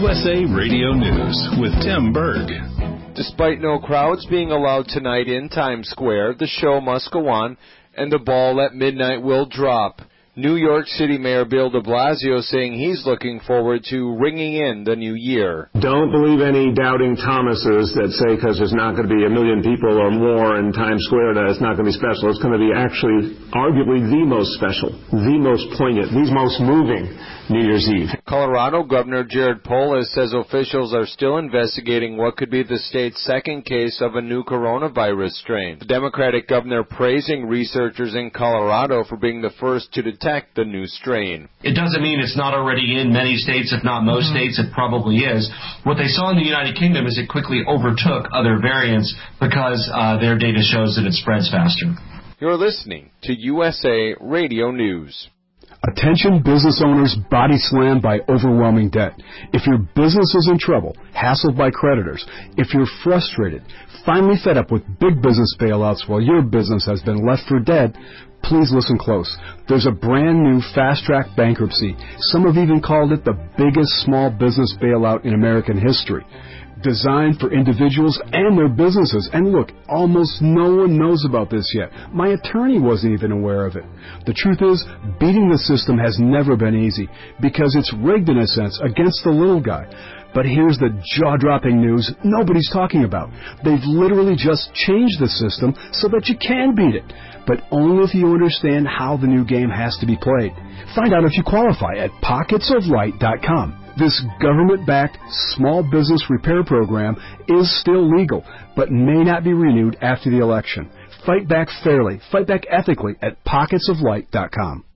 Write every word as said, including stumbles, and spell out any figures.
U S A Radio News with Tim Berg. Despite no crowds being allowed tonight in Times Square, the show must go on, and the ball at midnight will drop. New York City Mayor Bill de Blasio saying he's looking forward to ringing in the new year. Don't believe any doubting Thomases that say because there's not going to be a million people or more in Times Square that it's not going to be special. It's going to be actually arguably the most special, the most poignant, the most moving New Year's Eve. Colorado Governor Jared Polis says officials are still investigating what could be the state's second case of a new coronavirus strain. The Democratic governor praising researchers in Colorado for being the first to detect the new strain. It doesn't mean it's not already in many states, if not most states. It probably is. What they saw in the United Kingdom is it quickly overtook other variants because uh, their data shows that it spreads faster. You're listening to U S A Radio News. Attention business owners body slammed by overwhelming debt. If your business is in trouble, hassled by creditors, if you're frustrated, finally fed up with big business bailouts while your business has been left for dead, please listen close. There's a brand new fast-track bankruptcy. Some have even called it the biggest small business bailout in American history. Designed for individuals and their businesses. And look, almost no one knows about this yet. My attorney wasn't even aware of it. The truth is, beating the system has never been easy because it's rigged in a sense against the little guy. But here's the jaw-dropping news nobody's talking about. They've literally just changed the system so that you can beat it, but only if you understand how the new game has to be played. Find out if you qualify at pockets of light dot com. This government-backed small business repair program is still legal, but may not be renewed after the election. Fight back fairly, fight back ethically at pockets of light dot com.